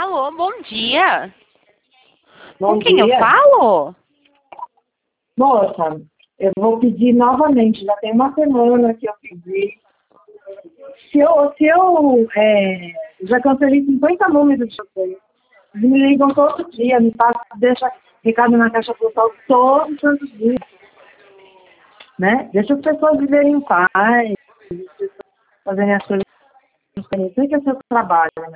Alô, bom dia. Bom Com quem dia. eu falo? Moça, eu vou pedir novamente, já tem uma semana que eu pedi. Já cancelei 50 números de vocês. Eles me ligam todo dia, me passam, deixa recado na caixa postal todos os santos dias, né? Deixa as pessoas viverem em paz, fazerem as coisas. Eu sei que é seu trabalho, né?